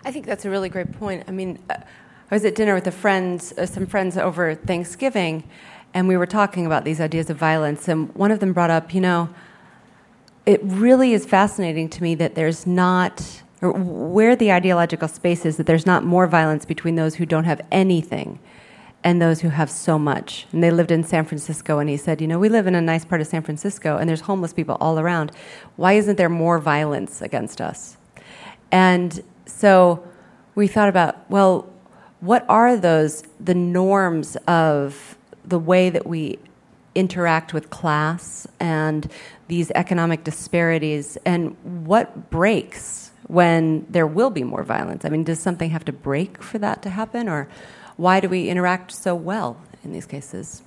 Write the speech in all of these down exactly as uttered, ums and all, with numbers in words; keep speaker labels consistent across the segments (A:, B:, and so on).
A: I think that's a really great point. I mean, uh, I was at dinner with a friends, uh, some friends over Thanksgiving, and we were talking about these ideas of violence, and one of them brought up, you know, it really is fascinating to me that there's not, or where the ideological space is, that there's not more violence between those who don't have anything and those who have so much. And they lived in San Francisco, and he said, you know, we live in a nice part of San Francisco, and there's homeless people all around. Why isn't there more violence against us? And so we thought about, well, what are those, the norms of the way that we interact with class and these economic disparities, and what breaks when there will be more violence? I mean, does something have to break for that to happen, or why do we interact so well in these cases?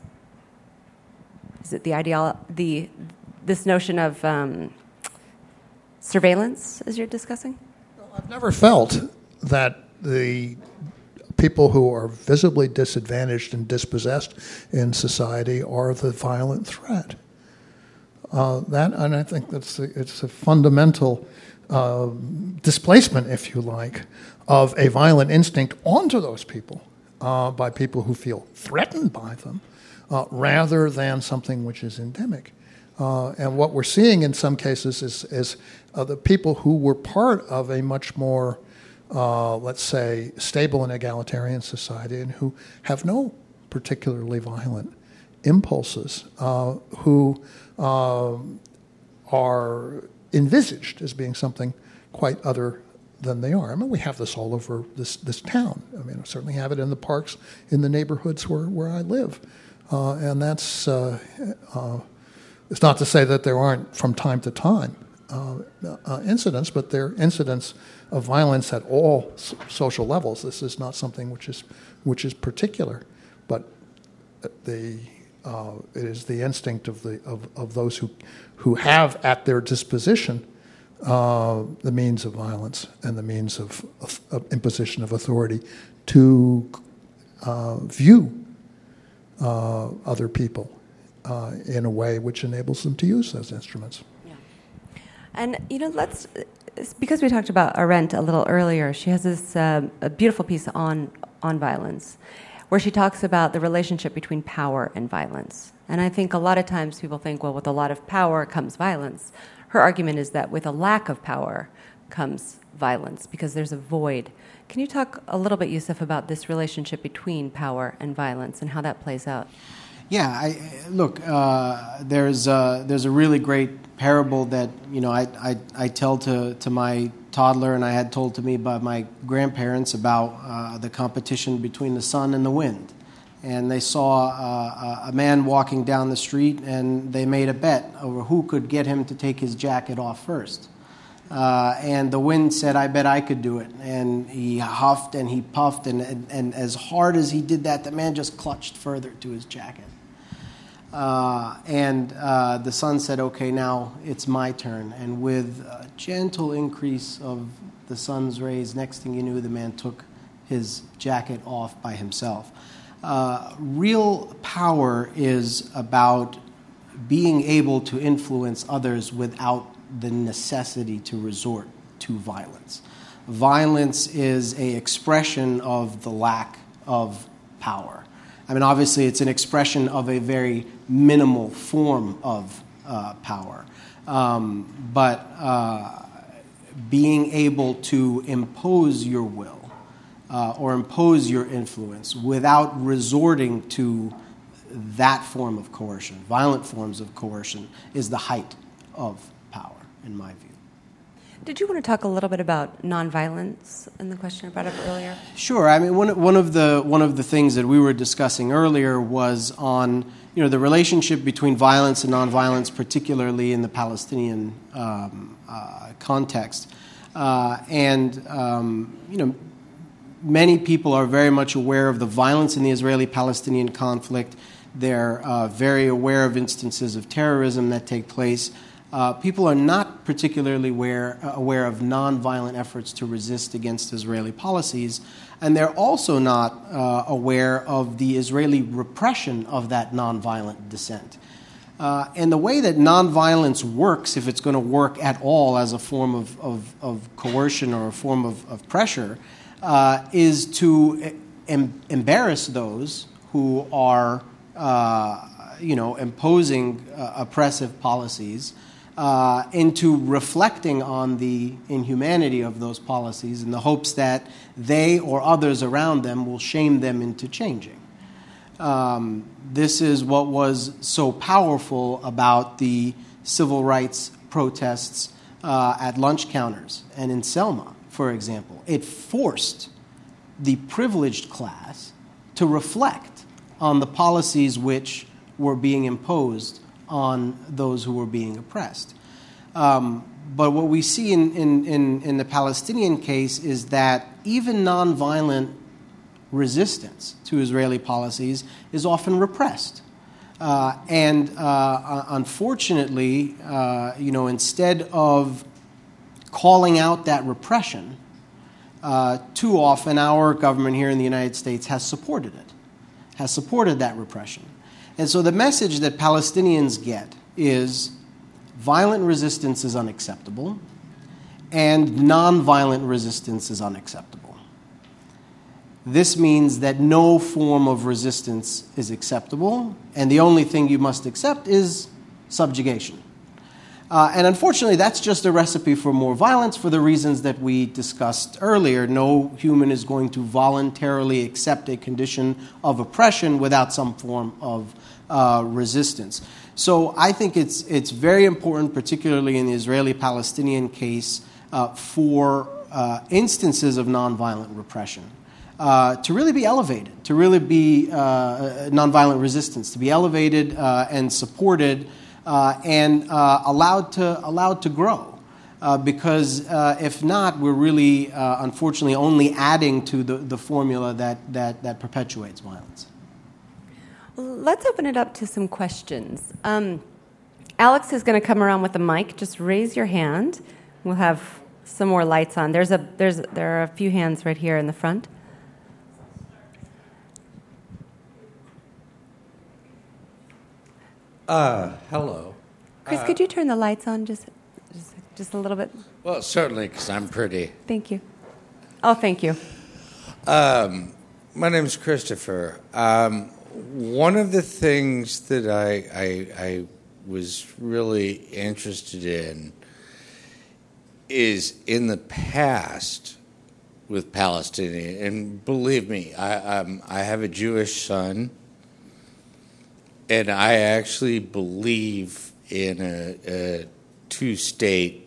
A: Is it the ideal, the this notion of um, surveillance, as you're discussing?
B: I've never felt that the people who are visibly disadvantaged and dispossessed in society are the violent threat. Uh, that, and I think that's the, it's a fundamental uh, displacement, if you like, of a violent instinct onto those people uh, by people who feel threatened by them, uh, rather than something which is endemic. Uh, and what we're seeing in some cases is, is uh, the people who were part of a much more, uh, let's say, stable and egalitarian society, and who have no particularly violent impulses, uh, who uh, are envisaged as being something quite other than they are. I mean, we have this all over this, this town. I mean, I certainly have it in the parks, in the neighborhoods where, where I live. Uh, and that's, uh, uh, it's not to say that there aren't from time to time uh, uh, incidents, but there are incidents of violence at all s- social levels. This is not something which is which is particular, but the uh, it is the instinct of the of, of those who who have at their disposition uh, the means of violence and the means of, of, of imposition of authority to uh, view uh, other people uh, in a way which enables them to use those instruments.
A: Yeah. And, you know, let's, because we talked about Arendt a little earlier, she has this uh, a beautiful piece on on violence, where she talks about the relationship between power and violence. And I think a lot of times people think, well, with a lot of power comes violence. Her argument is that with a lack of power comes violence, because there's a void. Can you talk a little bit, Yusuf, about this relationship between power and violence and how that plays out?
C: Yeah, I, look, uh, there's uh, there's a really great parable that, you know, I I, I tell to, to my toddler, and I had told to me by my grandparents about uh, the competition between the sun and the wind. And they saw uh, a man walking down the street, and they made a bet over who could get him to take his jacket off first. Uh, and the wind said, I bet I could do it. And he huffed and he puffed, and, and, and as hard as he did that, the man just clutched further to his jacket. Uh, and uh, the sun said, okay, now it's my turn. And with a gentle increase of the sun's rays, next thing you knew, the man took his jacket off by himself. Uh, real power is about being able to influence others without the necessity to resort to violence. Violence is an expression of the lack of power. I mean, obviously, it's an expression of a very minimal form of uh, power. Um, but uh, being able to impose your will uh, or impose your influence without resorting to that form of coercion, violent forms of coercion, is the height of power, in my view.
A: Did you want to talk a little bit about nonviolence in the question I brought up earlier?
C: Sure. I mean, one one of the one of the things that we were discussing earlier was on, you know, the relationship between violence and nonviolence, particularly in the Palestinian um, uh, context. Uh, and um, you know, many people are very much aware of the violence in the Israeli-Palestinian conflict. They're uh, very aware of instances of terrorism that take place. Uh, people are not particularly aware, uh, aware of nonviolent efforts to resist against Israeli policies, and they're also not uh, aware of the Israeli repression of that nonviolent dissent. Uh, and the way that nonviolence works, if it's going to work at all as a form of, of, of coercion or a form of, of pressure, uh, is to em- embarrass those who are, uh, you know, imposing uh, oppressive policies uh, into reflecting on the inhumanity of those policies in the hopes that they or others around them will shame them into changing. Um, this is what was so powerful about the civil rights protests uh, at lunch counters and in Selma, for example. It forced the privileged class to reflect on the policies which were being imposed on those who were being oppressed. Um, but what we see in, in, in, in the Palestinian case is that even nonviolent resistance to Israeli policies is often repressed. Uh, and uh, unfortunately, uh, you know, instead of calling out that repression, uh, too often our government here in the United States has supported it, has supported that repression. And so the message that Palestinians get is violent resistance is unacceptable and nonviolent resistance is unacceptable. This means that no form of resistance is acceptable, and the only thing you must accept is subjugation. Uh, and unfortunately, that's just a recipe for more violence for the reasons that we discussed earlier. No human is going to voluntarily accept a condition of oppression without some form of uh, resistance. So I think it's it's very important, particularly in the Israeli-Palestinian case, uh, for uh, instances of nonviolent repression, Uh, to really be elevated, to really be uh, nonviolent resistance, to be elevated uh, and supported uh, and uh, allowed to allowed to grow, uh, because uh, if not, we're really, uh, unfortunately, only adding to the, the formula that, that that perpetuates violence.
A: Well, let's open it up to some questions. Um, Alex is going to come around with the mic. Just raise your hand. We'll have some more lights on. There's a there's there are a few hands right here in the front.
D: Uh, hello.
A: Chris,
D: uh,
A: could you turn the lights on just, just, just a little bit?
D: Well, certainly, because I'm pretty.
A: Thank you. Oh, thank you.
D: Um, my name is Christopher. Um, one of the things that I, I, I was really interested in is in the past with Palestinian, and believe me, I, um, I have a Jewish son. And I actually believe in a, a two-state,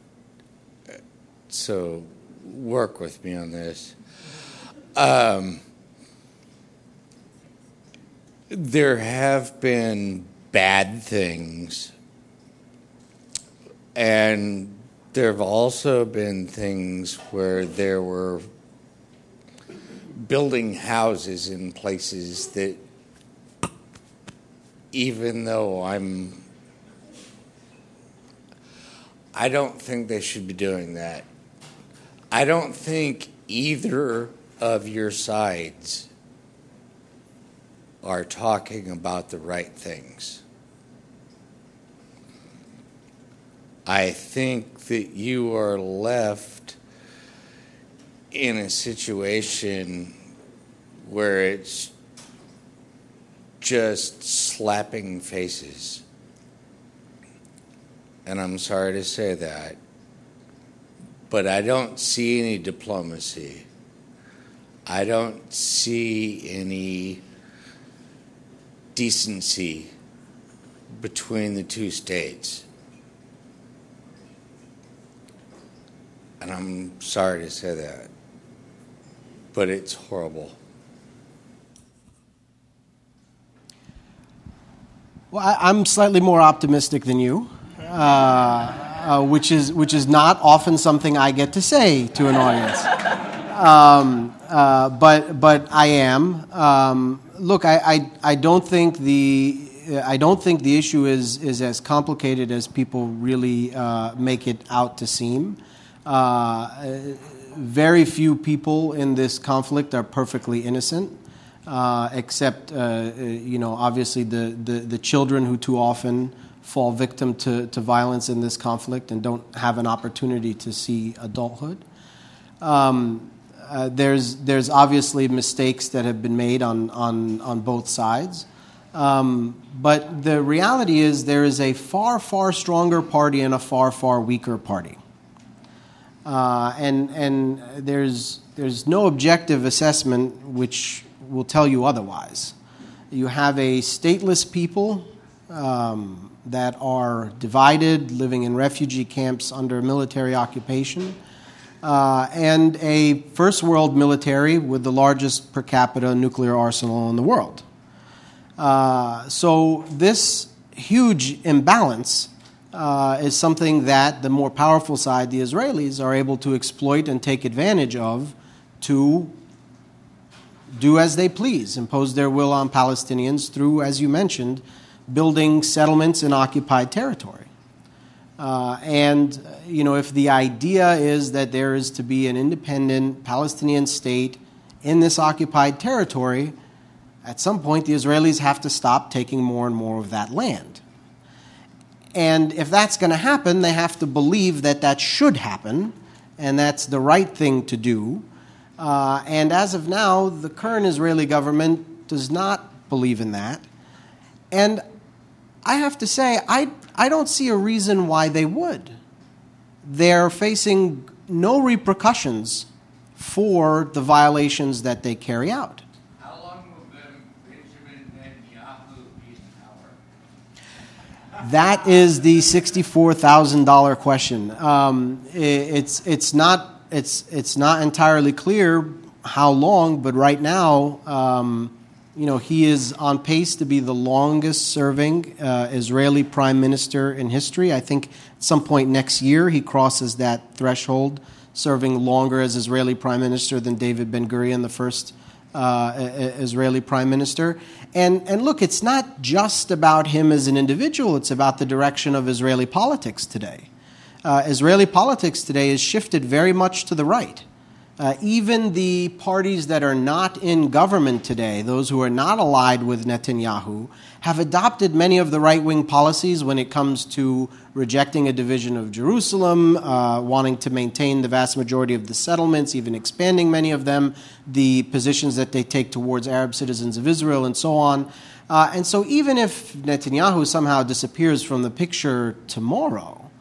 D: so work with me on this. Um, there have been bad things, and there have also been things where there were building houses in places that, even though I'm, I don't think they should be doing that. I don't think either of your sides are talking about the right things. I think that you are left in a situation where it's just slapping faces. And I'm sorry to say that, but I don't see any diplomacy. I don't see any decency between the two states. And I'm sorry to say that, but it's horrible.
C: Well, I, I'm slightly more optimistic than you, uh, uh, which is which is not often something I get to say to an audience. Um, uh, but but I am. Um, look, I, I I don't think the I don't think the issue is is as complicated as people really uh, make it out to seem. Uh, very few people in this conflict are perfectly innocent. uh, except, uh, you know, obviously the, the, the children who too often fall victim to, to violence in this conflict and don't have an opportunity to see adulthood. Um, uh, there's there's obviously mistakes that have been made on on, on both sides. Um, but the reality is there is a far, far stronger party and a far, far weaker party. Uh, and and there's there's no objective assessment which will tell you otherwise. You have a stateless people um, that are divided, living in refugee camps under military occupation, uh, and a first world military with the largest per capita nuclear arsenal in the world. Uh, so this huge imbalance uh, is something that the more powerful side, the Israelis, are able to exploit and take advantage of to do as they please, impose their will on Palestinians through, as you mentioned, building settlements in occupied territory. Uh, and, you know, if the idea is that there is to be an independent Palestinian state in this occupied territory, at some point, the Israelis have to stop taking more and more of that land. And if that's going to happen, they have to believe that that should happen, and that's the right thing to do. Uh, and as of now, the current Israeli government does not believe in that. And I have to say, I, I don't see a reason why they would. They're facing no repercussions for the violations that they carry out. That is the sixty-four thousand dollars question. Um, it, it's it's not it's it's not entirely clear how long, but right now, um, you know, he is on pace to be the longest-serving uh, Israeli prime minister in history. I think at some point next year he crosses that threshold, serving longer as Israeli prime minister than David Ben-Gurion, the first uh, Israeli prime minister. And and look, it's not just about him as an individual. It's about the direction of Israeli politics today. Uh, Israeli politics today is shifted very much to the right. Uh, even the parties that are not in government today, those who are not allied with Netanyahu, have adopted many of the right-wing policies when it comes to rejecting a division of Jerusalem, uh, wanting to maintain the vast majority of the settlements, even expanding many of them, the positions that they take towards Arab citizens of Israel, and so on. Uh, and so even if Netanyahu somehow disappears from the picture tomorrow,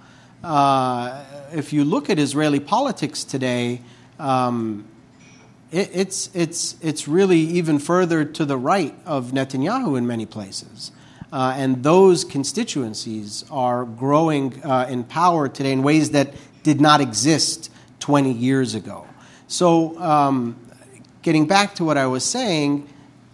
C: uh, if you look at Israeli politics today, um, it, it's, it's, it's really even further to the right of Netanyahu in many places. Uh, and those constituencies are growing uh, in power today in ways that did not exist twenty years ago. So um, getting back to what I was saying,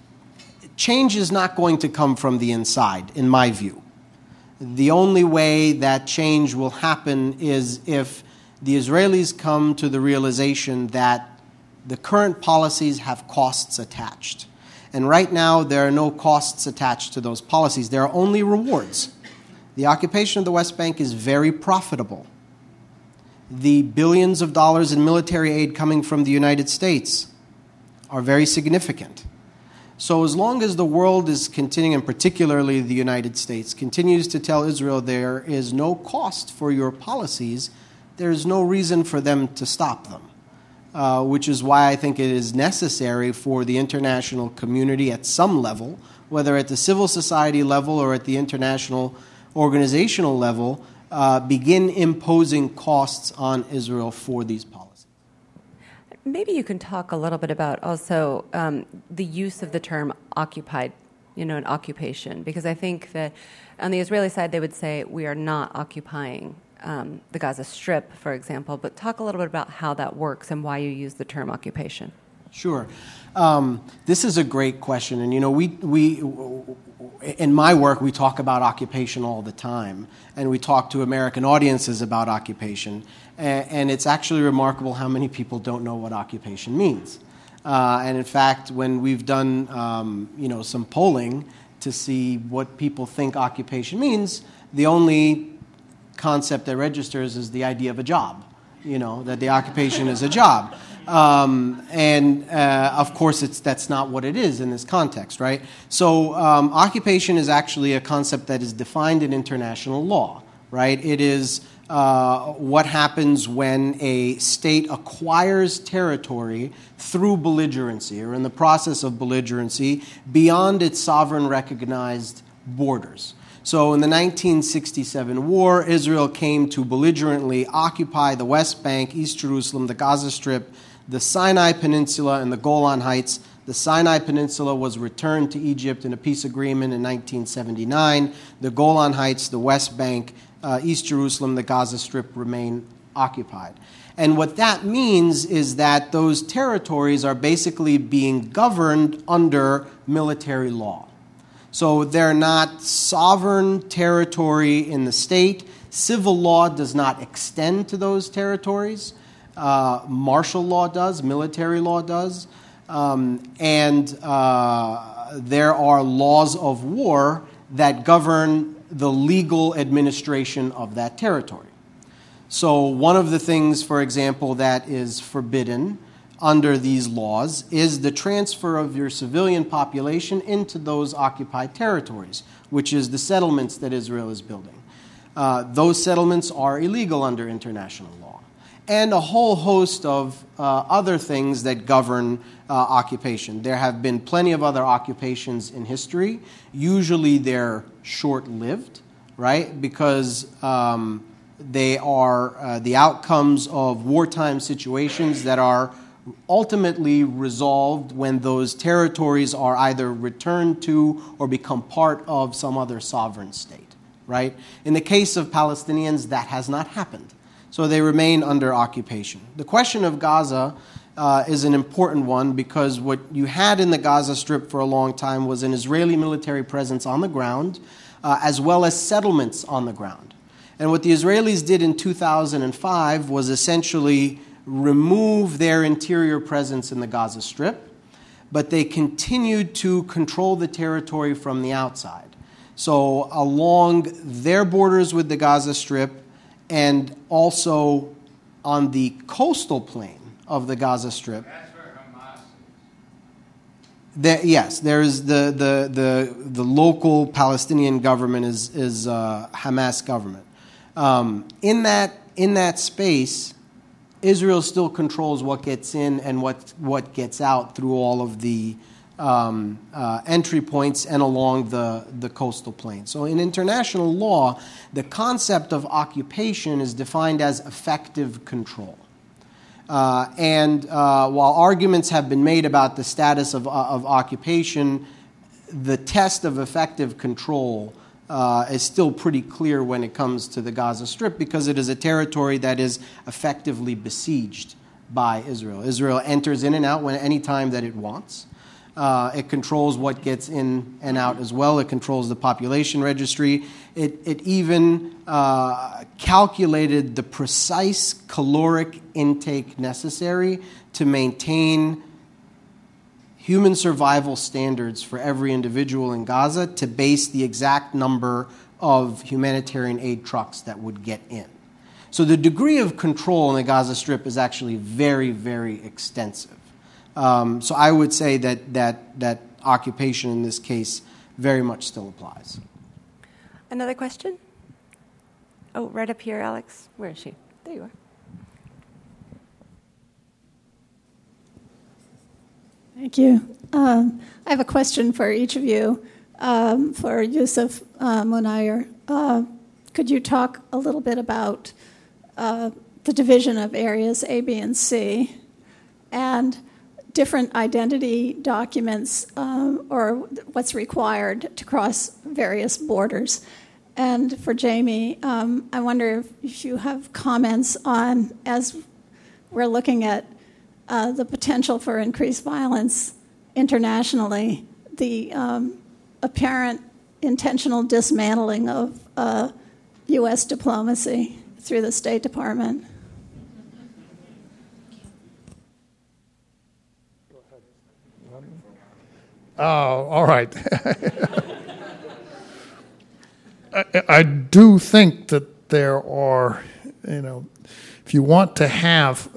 C: change is not going to come from the inside, in my view. The only way that change will happen is if the Israelis come to the realization that the current policies have costs attached. And right now, there are no costs attached to those policies. There are only rewards. The occupation of the West Bank is very profitable. The billions of dollars in military aid coming from the United States are very significant. So as long as the world is continuing, and particularly the United States, continues to tell Israel there is no cost for your policies, there is no reason for them to stop them. Uh, which is why I think it is necessary for the international community at some level, whether at the civil society level or at the international organizational level, uh, begin imposing costs on Israel for these policies.
A: Maybe you can talk a little bit about also um, the use of the term occupied, you know, an occupation, because I think that on the Israeli side they would say we are not occupying Um, the Gaza Strip, for example, but talk a little bit about how that works and why you use the term occupation.
C: Sure. Um, this is a great question. And, you know, we, we, in my work, we talk about occupation all the time. And we talk to American audiences about occupation. And, and it's actually remarkable how many people don't know what occupation means. Uh, and, in fact, when we've done, um, you know, some polling to see what people think occupation means, the only concept that registers is the idea of a job, you know, that the occupation is a job. Um, and uh, of course, it's that's not what it is in this context, right? So um, occupation is actually a concept that is defined in international law, right? It is uh, what happens when a state acquires territory through belligerency or in the process of belligerency beyond its sovereign recognized borders. So in the nineteen sixty-seven war, Israel came to belligerently occupy the West Bank, East Jerusalem, the Gaza Strip, the Sinai Peninsula, and the Golan Heights. The Sinai Peninsula was returned to Egypt in a peace agreement in nineteen seventy-nine. The Golan Heights, the West Bank, uh, East Jerusalem, the Gaza Strip remain occupied. And what that means is that those territories are basically being governed under military law. So they're not sovereign territory in the state. Civil law does not extend to those territories. Uh, martial law does, military law does, um, and uh, there are laws of war that govern the legal administration of that territory. So one of the things, for example, that is forbidden under these laws is the transfer of your civilian population into those occupied territories, which is the settlements that Israel is building. Uh, those settlements are illegal under international law. And a whole host of uh, other things that govern uh, occupation. There have been plenty of other occupations in history. Usually they're short-lived, right? Because um, they are uh, the outcomes of wartime situations that are ultimately resolved when those territories are either returned to or become part of some other sovereign state, right? In the case of Palestinians, that has not happened. So they remain under occupation. The question of Gaza uh, is an important one because what you had in the Gaza Strip for a long time was an Israeli military presence on the ground uh, as well as settlements on the ground. And what the Israelis did in two thousand five was essentially remove their interior presence in the Gaza Strip, but they continued to control the territory from the outside. So along their borders with the Gaza Strip, and also on the coastal plain of the Gaza Strip.
D: That's where Hamas is.
C: There, yes, there is the, the, the, the local Palestinian government is, is uh, Hamas government. Um, in that, in that space, Israel still controls what gets in and what, what gets out through all of the Um, uh, entry points and along the, the coastal plain. So in international law, the concept of occupation is defined as effective control. Uh, and uh, while arguments have been made about the status of, uh, of occupation, the test of effective control uh, is still pretty clear when it comes to the Gaza Strip because it is a territory that is effectively besieged by Israel. Israel enters in and out when any time that it wants. Uh, it controls what gets in and out as well. It controls the population registry. It, it even uh, calculated the precise caloric intake necessary to maintain human survival standards for every individual in Gaza to base the exact number of humanitarian aid trucks that would get in. So the degree of control in the Gaza Strip is actually very, very extensive. Um, so I would say that, that that occupation in this case very much still applies.
A: Another question? Oh, right up here, Alex. Where is she? There you are.
E: Thank you. Um, I have a question for each of you. Um, for Yusuf uh, Munayyer, uh, could you talk a little bit about uh, the division of areas A, B, and C, and different identity documents um, or what's required to cross various borders? And for Jamie, um, I wonder if you have comments on, as we're looking at uh, the potential for increased violence internationally, the um, apparent intentional dismantling of uh, U S diplomacy through the State Department.
B: Oh, all right. I, I do think that there are, you know, if you want to have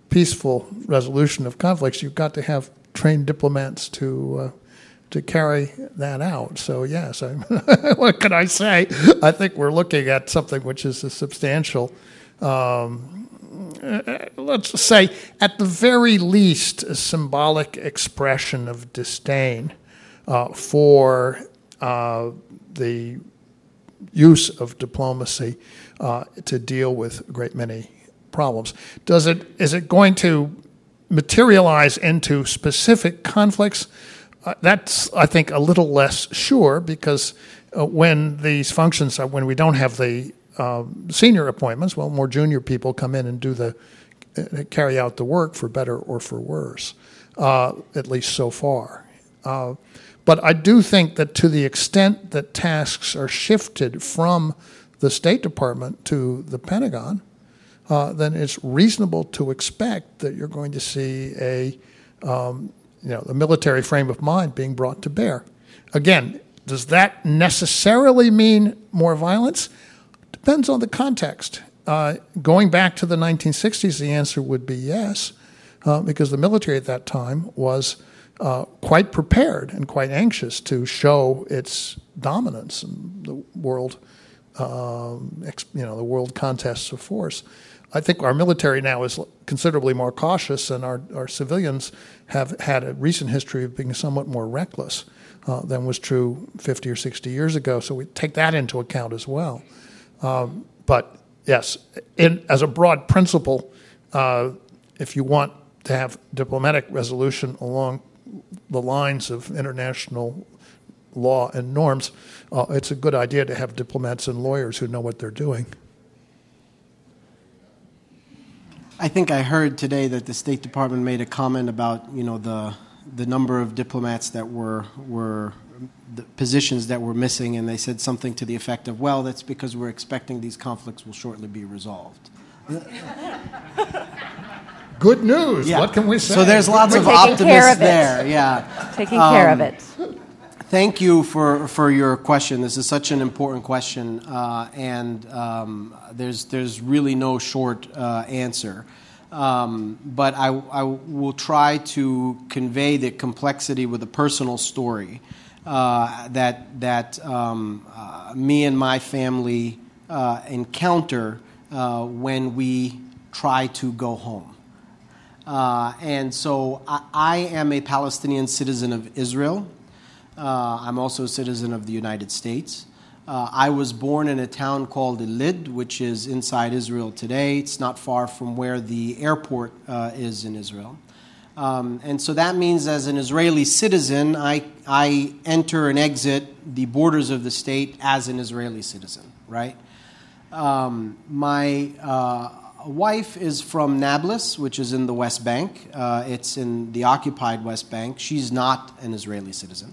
B: peaceful resolution of conflicts, you've got to have trained diplomats to uh, to carry that out. So yes, I, what can I say? I think we're looking at something which is a substantial, um, uh, let's say, at the very least, a symbolic expression of disdain uh, for uh, the use of diplomacy uh, to deal with a great many problems. Does it? Is it going to materialize into specific conflicts? Uh, that's, I think, a little less sure, because uh, when these functions, uh, when we don't have the uh, senior appointments, well, more junior people come in and do the uh, carry out the work, for better or for worse, uh, at least so far. Uh, but I do think that to the extent that tasks are shifted from the State Department to the Pentagon, uh, then it's reasonable to expect that you're going to see a um, you know, the military frame of mind being brought to bear. Again, does that necessarily mean more violence? Depends on the context. Uh, going back to the nineteen sixties, the answer would be yes, uh, because the military at that time was uh, quite prepared and quite anxious to show its dominance in the world, um, you know, the world contests of force. I think our military now is considerably more cautious, and our, our civilians have had a recent history of being somewhat more reckless uh, than was true fifty or sixty years ago. So we take that into account as well. Um, but yes, in, as a broad principle, uh, if you want to have diplomatic resolution along the lines of international law and norms, uh, it's a good idea to have diplomats and lawyers who know what they're doing.
C: I think I heard today that the State Department made a comment about, you know, the the number of diplomats that were were the positions that were missing, and they said something to the effect of, "Well, that's because we're expecting these conflicts will shortly be resolved."
B: Good news.
C: Yeah.
B: What can we say?
C: So there's lots
A: We're
C: of
A: taking
C: optimism
A: care of it.
C: there. Yeah,
A: Taking care of
C: Um,
A: it.
C: Thank you for, for your question. This is such an important question, uh, and um, there's there's really no short uh, answer. Um, but I, I will try to convey the complexity with a personal story uh, that that um, uh, me and my family uh, encounter uh, when we try to go home. Uh, and so I, I am a Palestinian citizen of Israel. Uh, I'm also a citizen of the United States. Uh, I was born in a town called Elid, which is inside Israel today. It's not far from where the airport uh, is in Israel. Um, and so that means as an Israeli citizen, I, I enter and exit the borders of the state as an Israeli citizen, right? Um, my uh, wife is from Nablus, which is in the West Bank. Uh, it's in the occupied West Bank. She's not an Israeli citizen.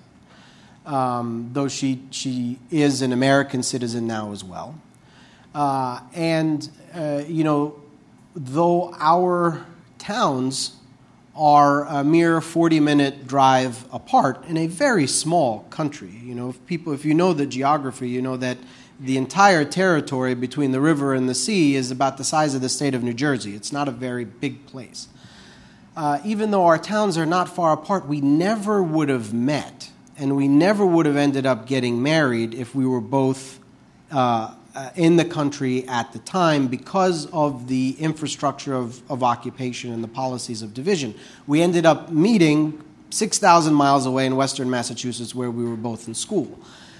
C: Um, though she she is an American citizen now as well. Uh, and, uh, you know, though our towns are a mere forty-minute drive apart in a very small country, you know, if people, if you know the geography, you know that the entire territory between the river and the sea is about the size of the state of New Jersey. It's not a very big place. Uh, even though our towns are not far apart, we never would have met. And we never would have ended up getting married if we were both uh, uh, in the country at the time because of the infrastructure of, of occupation and the policies of division. We ended up meeting six thousand miles away in western Massachusetts where we were both in school,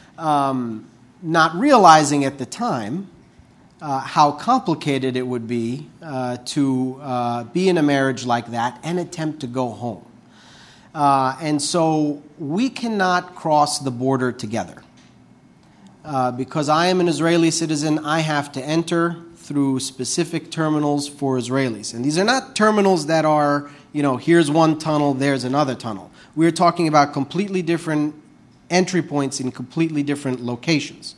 C: um, not realizing at the time uh, how complicated it would be uh, to uh, be in a marriage like that and attempt to go home. Uh, and so we cannot cross the border together. Uh, because I am an Israeli citizen, I have to enter through specific terminals for Israelis. And these are not terminals that are, you know, here's one tunnel, there's another tunnel. We're talking about completely different entry points in completely different locations.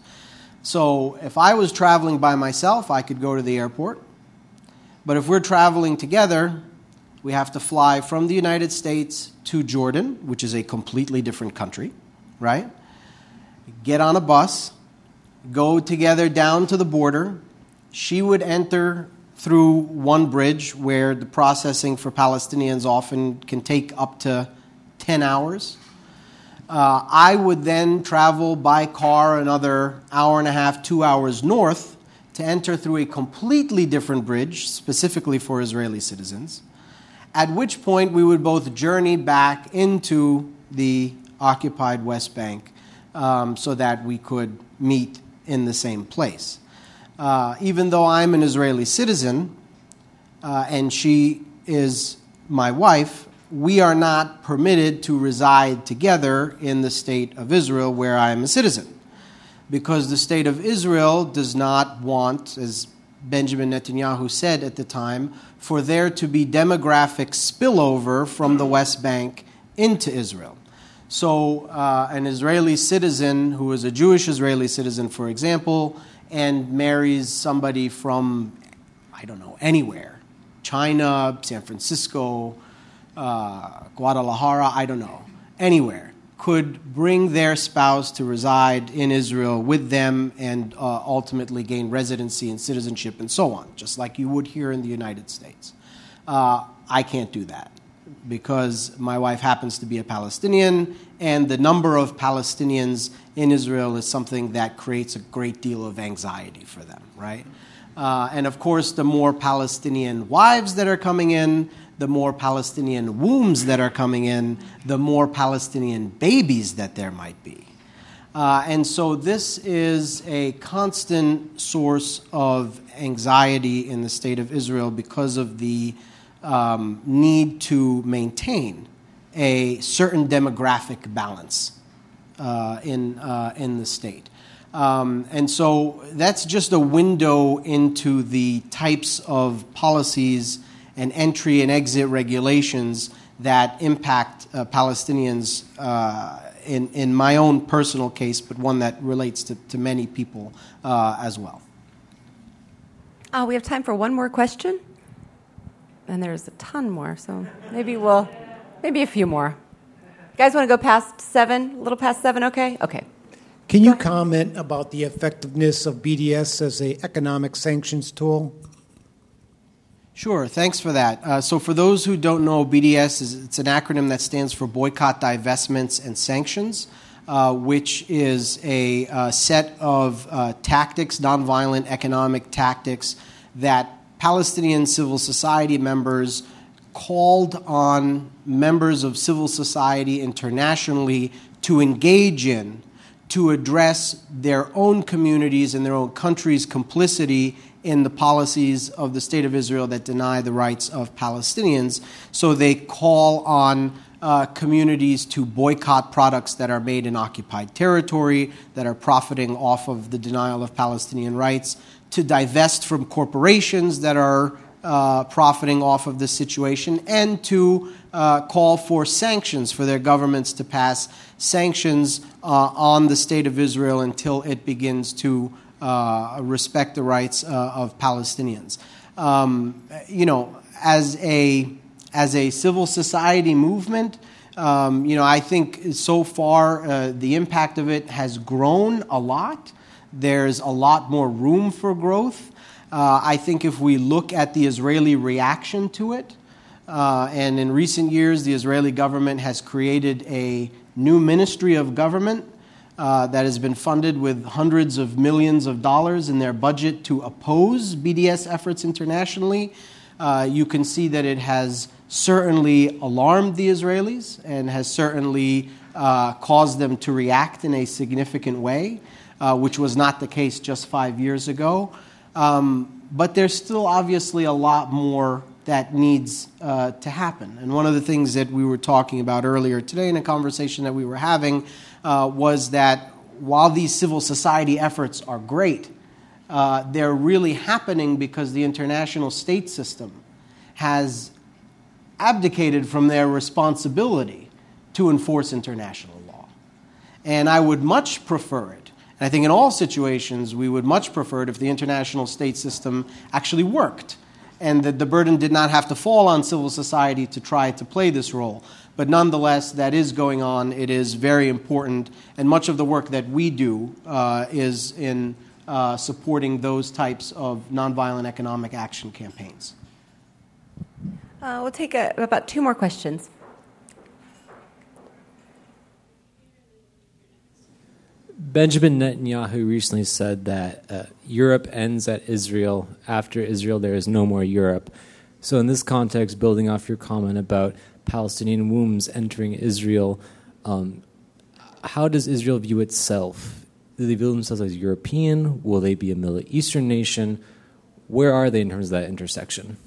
C: So if I was traveling by myself, I could go to the airport. But if we're traveling together, we have to fly from the United States to Jordan, which is a completely different country, right? Get on a bus, go together down to the border. She would enter through one bridge where the processing for Palestinians often can take up to ten hours. Uh, I would then travel by car another hour and a half, two hours north to enter through a completely different bridge, specifically for Israeli citizens, at which point we would both journey back into the occupied West Bank um, so that we could meet in the same place. Uh, even though I'm an Israeli citizen uh, and she is my wife, we are not permitted to reside together in the state of Israel where I am a citizen, because the state of Israel does not want, as Benjamin Netanyahu said at the time, for there to be demographic spillover from the West Bank into Israel. So uh, an Israeli citizen who is a Jewish Israeli citizen, for example, and marries somebody from, I don't know, anywhere, China, San Francisco, uh, Guadalajara, I don't know, anywhere, could bring their spouse to reside in Israel with them and uh, ultimately gain residency and citizenship and so on, just like you would here in the United States. Uh, I can't do that because my wife happens to be a Palestinian, and the number of Palestinians in Israel is something that creates a great deal of anxiety for them, right? Uh, and of course, the more Palestinian wives that are coming in, the more Palestinian wombs that are coming in, the more Palestinian babies that there might be. Uh, and so this is a constant source of anxiety in the state of Israel because of the um, need to maintain a certain demographic balance uh, in, uh, in the state. Um, and so that's just a window into the types of policies and entry and exit regulations that impact uh, Palestinians uh, in, in my own personal case, but one that relates to, to many people uh, as well.
A: Uh, we have time for one more question. And there's a ton more, so maybe we'll, maybe a few more. You guys want to go past seven? A little past seven, okay? Okay.
F: Can you comment about the effectiveness of B D S as an economic sanctions tool?
C: Sure, thanks for that. Uh, so for those who don't know, B D S is it's an acronym that stands for Boycott, Divestments, and Sanctions, uh, which is a uh, set of uh, tactics, nonviolent economic tactics that Palestinian civil society members called on members of civil society internationally to engage in to address their own communities and their own countries' complicity in the policies of the State of Israel that deny the rights of Palestinians. So they call on uh, communities to boycott products that are made in occupied territory, that are profiting off of the denial of Palestinian rights, to divest from corporations that are uh, profiting off of this situation, and to uh, call for sanctions for their governments to pass sanctions uh, on the State of Israel until it begins to uh, respect the rights uh, of Palestinians. Um, you know, as a as a civil society movement, um, you know, I think so far uh, the impact of it has grown a lot. There's a lot more room for growth. Uh, I think if we look at the Israeli reaction to it, uh, and in recent years the Israeli government has created a new ministry of government uh, that has been funded with hundreds of millions of dollars in their budget to oppose B D S efforts internationally. Uh, you can see that it has certainly alarmed the Israelis and has certainly uh, caused them to react in a significant way. Uh, which was not the case just five years ago. Um, but there's still obviously a lot more that needs uh, to happen. And one of the things that we were talking about earlier today in a conversation that we were having uh, was that while these civil society efforts are great, uh, they're really happening because the international state system has abdicated from their responsibility to enforce international law. And I would much prefer it. And I think in all situations, we would much prefer it if the international state system actually worked and that the burden did not have to fall on civil society to try to play this role. But nonetheless, that is going on. It is very important. And much of the work that we do uh, is in uh, supporting those types of nonviolent economic action campaigns.
A: Uh, we'll take a, about two more questions.
G: Benjamin Netanyahu recently said that uh, Europe ends at Israel. After Israel, there is no more Europe. So in this context, building off your comment about Palestinian wombs entering Israel, um, how does Israel view itself? Do they view themselves as European? Will they be a Middle Eastern nation? Where are they in terms of that intersection?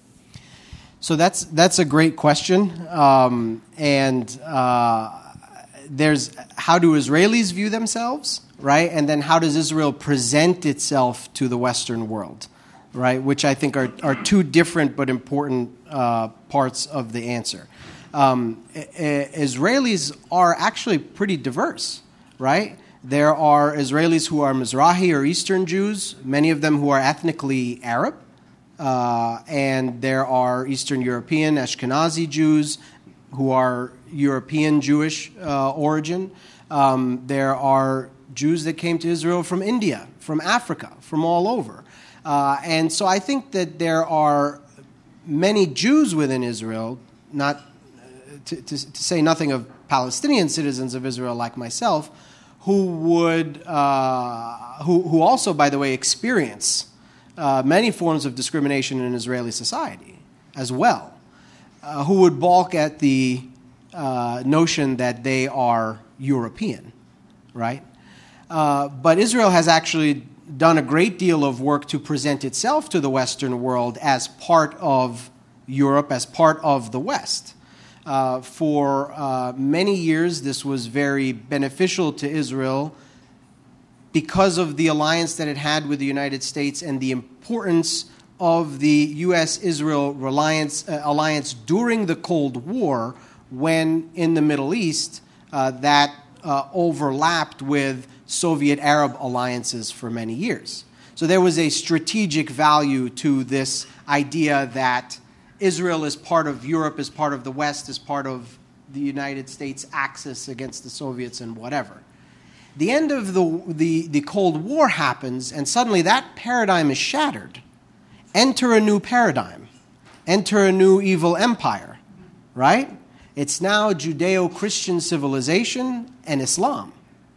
C: So that's that's a great question. Um, and uh, there's how do Israelis view themselves, right? And then how does Israel present itself to the Western world, right? Which I think are, are two different but important uh, parts of the answer. Um, Israelis are actually pretty diverse, right? There are Israelis who are Mizrahi or Eastern Jews, many of them who are ethnically Arab, uh, and there are Eastern European, Ashkenazi Jews who are European Jewish uh, origin. Um, there are Jews that came to Israel from India, from Africa, from all over. Uh, and so I think that there are many Jews within Israel, not to, to, to say nothing of Palestinian citizens of Israel like myself, who would, uh, who, who also, by the way, experience uh, many forms of discrimination in Israeli society as well, uh, who would balk at the uh, notion that they are European, right? Uh, but Israel has actually done a great deal of work to present itself to the Western world as part of Europe, as part of the West. Uh, for uh, many years, this was very beneficial to Israel because of the alliance that it had with the United States and the importance of the U S Israel alliance, uh, alliance during the Cold War, when in the Middle East uh, that uh, overlapped with Soviet Arab alliances for many years. So there was a strategic value to this idea that Israel is part of Europe, is part of the West, is part of the United States axis against the Soviets and whatever. The end of the, the, the Cold War happens, and suddenly that paradigm is shattered. Enter a new paradigm. Enter a new evil empire, right? It's now Judeo-Christian civilization and Islam.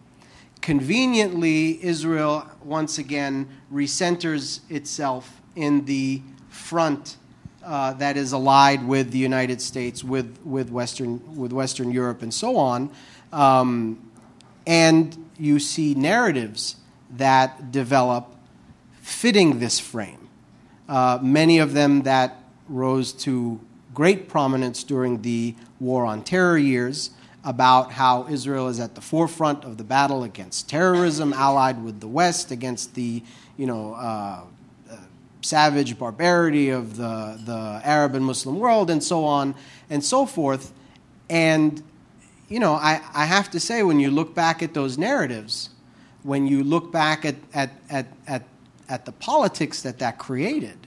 C: Conveniently, Israel once again recenters itself in the front uh, that is allied with the United States, with with Western with Western Europe, and so on. Um, and you see narratives that develop fitting this frame. Uh, many of them that rose to great prominence during the War on Terror years, about how Israel is at the forefront of the battle against terrorism, allied with the West against the, you know, uh, uh, savage barbarity of the, the Arab and Muslim world, and so on and so forth. And, you know, I, I have to say, when you look back at those narratives, when you look back at, at, at, at, at the politics that that created,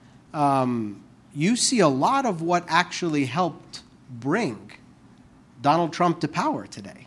C: um, you see a lot of what actually helped bring Donald Trump to power today.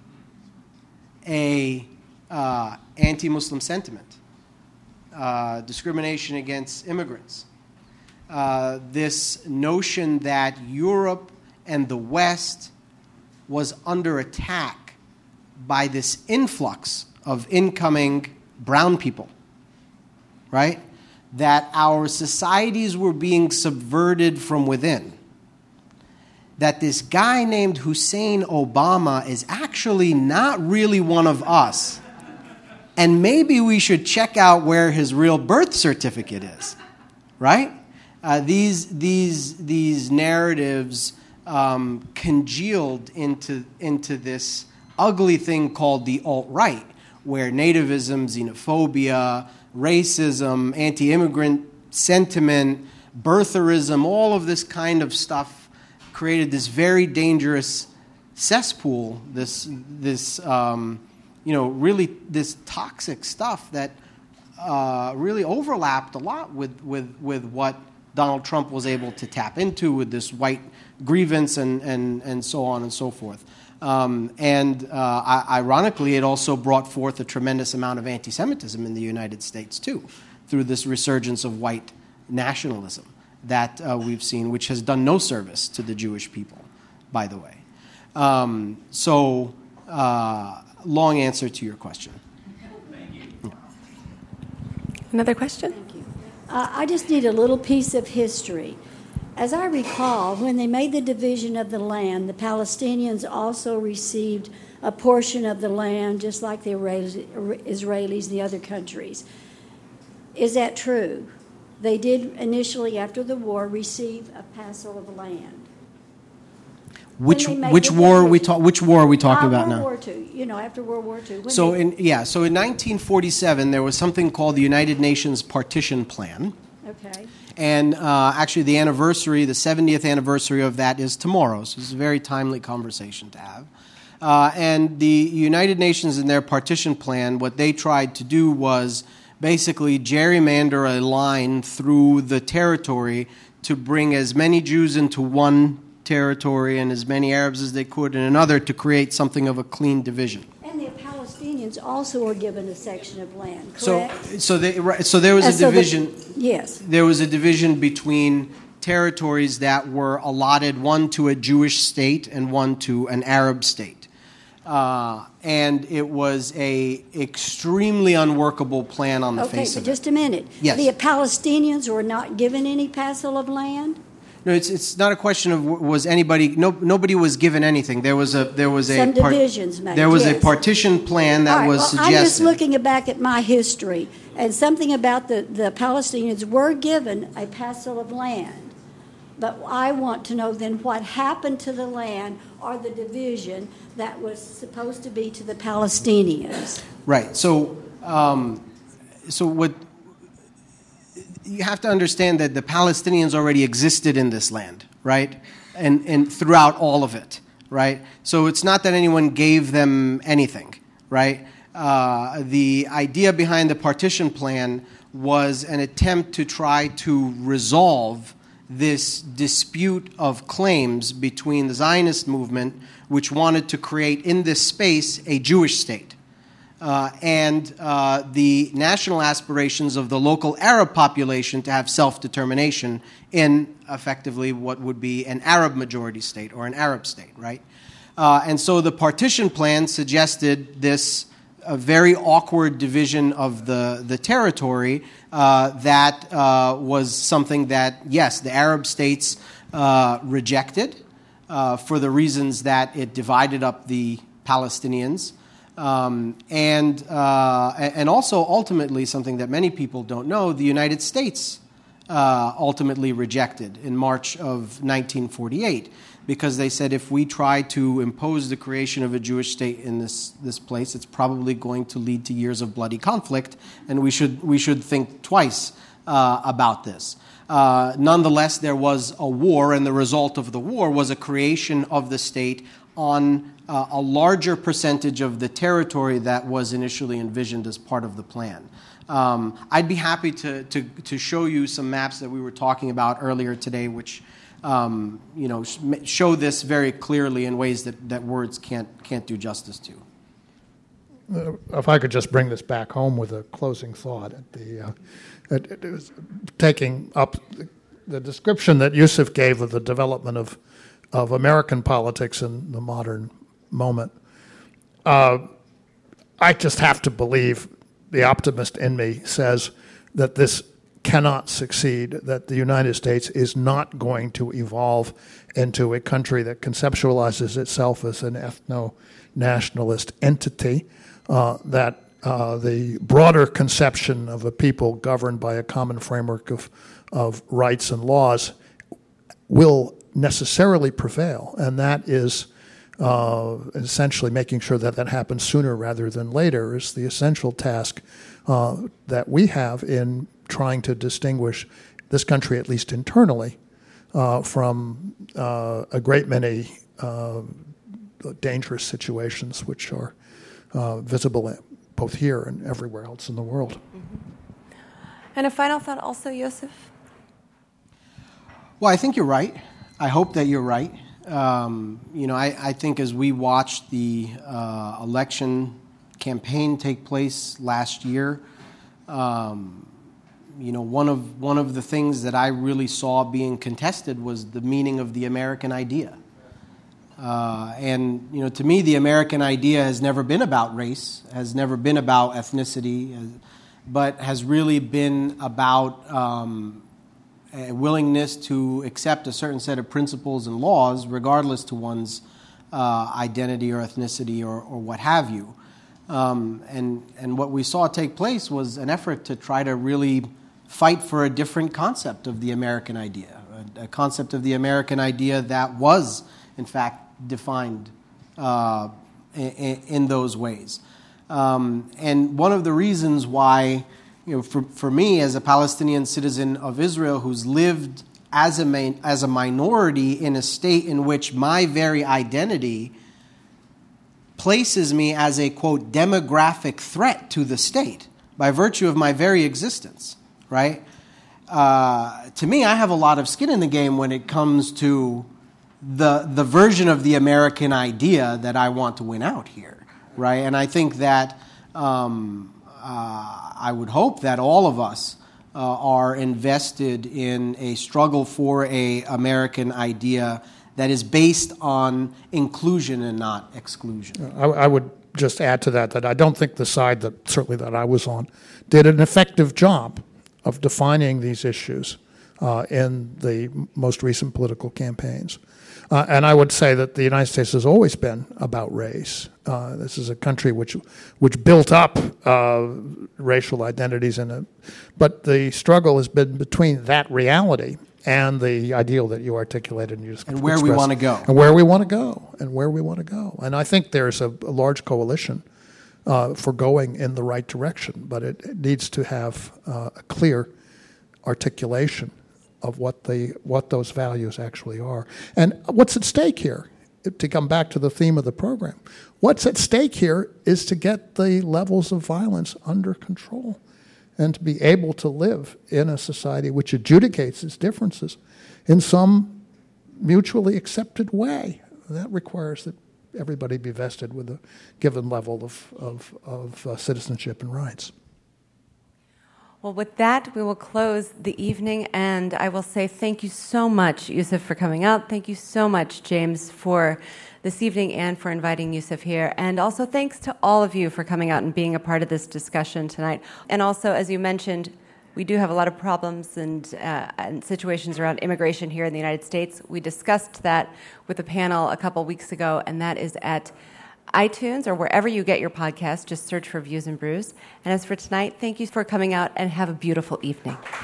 C: A uh, anti-Muslim sentiment, uh, discrimination against immigrants, uh, this notion that Europe and the West was under attack by this influx of incoming brown people, right? That our societies were being subverted from within. That this guy named Hussein Obama is actually not really one of us. And maybe we should check out where his real birth certificate is, right? Uh, these, these, these narratives um, congealed into, into this ugly thing called the alt-right, where nativism, xenophobia, racism, anti-immigrant sentiment, birtherism, all of this kind of stuff created this very dangerous cesspool, this, this um, you know, really this toxic stuff that uh, really overlapped a lot with, with, with what Donald Trump was able to tap into with this white grievance and, and, and so on and so forth. Um, and uh, ironically, it also brought forth a tremendous amount of anti-Semitism in the United States, too, through this resurgence of white nationalism that uh, we've seen, which has done no service to the Jewish people, by the way. Um, so, uh, long answer to your question.
A: Yeah. Another question?
H: Thank you. Uh, I just need a little piece of history. As I recall, when they made the division of the land, the Palestinians also received a portion of the land, just like the Israelis, the other countries. Is that true? They did initially, after the war, receive a parcel of land.
C: Which which war are we ta- Which war are we talking
H: uh,
C: about
H: World
C: now?
H: War Two. You know, after World War Two.
C: So
H: they,
C: in yeah, so in nineteen forty-seven there was something called the United Nations Partition Plan.
H: Okay.
C: And uh, actually, the anniversary, the seventieth anniversary of that is tomorrow. So it's a very timely conversation to have. Uh, and the United Nations, in their partition plan, what they tried to do was basically gerrymander a line through the territory to bring as many Jews into one territory and as many Arabs as they could in another to create something of a clean division.
H: And the Palestinians also were given a section of land,
C: So,
H: correct?
C: so, they, so there was
H: Uh,
C: a
H: so the-
C: division.
H: yes.
C: There was a division between territories that were allotted, one to a Jewish state and one to an Arab state. Uh, and it was a extremely unworkable plan on the
H: Okay,
C: face
H: but
C: of
H: just
C: it.
H: a minute.
C: Yes.
H: The Palestinians were not given any parcel of land?
C: No, it's it's not a question of was anybody. No, nobody was given anything. There was a there was a
H: Some
C: part-
H: divisions made,
C: There was
H: yes.
C: a partition plan that
H: All right,
C: was
H: well,
C: suggested.
H: I'm just looking back at my history, and something about the, the Palestinians were given a parcel of land. But I want to know then what happened to the land or the division that was supposed to be to the Palestinians.
C: Right. So, um, so what you have to understand that the Palestinians already existed in this land, right, and and throughout all of it, right. So it's not that anyone gave them anything, right. Uh, the idea behind the partition plan was an attempt to try to resolve this dispute of claims between the Zionist movement, which wanted to create in this space a Jewish state, uh, and uh, the national aspirations of the local Arab population to have self-determination in effectively what would be an Arab majority state or an Arab state, right? Uh, and so the partition plan suggested this a very awkward division of the, the territory uh, that uh, was something that, yes, the Arab states uh, rejected uh, for the reasons that it divided up the Palestinians. Um, and, uh, and also, ultimately, something that many people don't know, the United States uh, ultimately rejected in March of nineteen forty-eight. Because they said if we try to impose the creation of a Jewish state in this, this place, it's probably going to lead to years of bloody conflict, and we should we should think twice uh, about this. Uh, nonetheless, there was a war, and the result of the war was a creation of the state on uh, a larger percentage of the territory that was initially envisioned as part of the plan. Um, I'd be happy to, to to show you some maps that we were talking about earlier today, which Um, you know, show this very clearly in ways that, that words can't can't do justice to.
B: Uh, if I could just bring this back home with a closing thought, at the uh, it, it was taking up the, the description that Yusuf gave of the development of of American politics in the modern moment. Uh, I just have to believe, the optimist in me says that this cannot succeed, that the United States is not going to evolve into a country that conceptualizes itself as an ethno-nationalist entity, uh, that uh, the broader conception of a people governed by a common framework of, of rights and laws will necessarily prevail, and that is uh, essentially making sure that that happens sooner rather than later is the essential task uh, that we have in trying to distinguish this country, at least internally, uh, from uh, a great many uh, dangerous situations which are uh, visible both here and everywhere else in the world.
A: Mm-hmm. And a final thought also, Yosef?
C: Well, I think you're right. I hope that you're right. Um, you know, I, I think as we watched the uh, election campaign take place last year, um, you know, one of one of the things that I really saw being contested was the meaning of the American idea. Uh, and, you know, to me, the American idea has never been about race, has never been about ethnicity, but has really been about um, a willingness to accept a certain set of principles and laws, regardless to one's uh, identity or ethnicity or, or what have you. Um, and, and what we saw take place was an effort to try to really fight for a different concept of the American idea, a, a concept of the American idea that was, in fact, defined uh, in, in those ways. Um, and one of the reasons why, you know, for, for me as a Palestinian citizen of Israel who's lived as a, main, as a minority in a state in which my very identity places me as a, quote, demographic threat to the state by virtue of my very existence, right? Uh, to me, I have a lot of skin in the game when it comes to the the version of the American idea that I want to win out here, right? And I think that um, uh, I would hope that all of us uh, are invested in a struggle for a American idea that is based on inclusion and not exclusion.
B: I, I would just add to that that I don't think the side that certainly that I was on did an effective job of defining these issues uh, in the most recent political campaigns. Uh, and I would say that the United States has always been about race. Uh, this is a country which which built up uh, racial identities in it, but the struggle has been between that reality and the ideal that you articulated and you just
C: and where we want to go,
B: and where we want to go, and where we want to go. And I think there's a, a large coalition uh, for going in the right direction, but it, it needs to have uh, a clear articulation of what the what those values actually are. And what's at stake here, to come back to the theme of the program, what's at stake here is to get the levels of violence under control and to be able to live in a society which adjudicates its differences in some mutually accepted way. That requires that everybody be vested with a given level of, of, of uh, citizenship and rights.
A: Well, with that, we will close the evening, and I will say thank you so much, Yusuf, for coming out. Thank you so much, James, for this evening and for inviting Yusuf here. And also thanks to all of you for coming out and being a part of this discussion tonight. And also, as you mentioned, we do have a lot of problems and, uh, and situations around immigration here in the United States. We discussed that with a panel a couple weeks ago, and that is at iTunes or wherever you get your podcast. Just search for Views and Brews. And as for tonight, thank you for coming out and have a beautiful evening.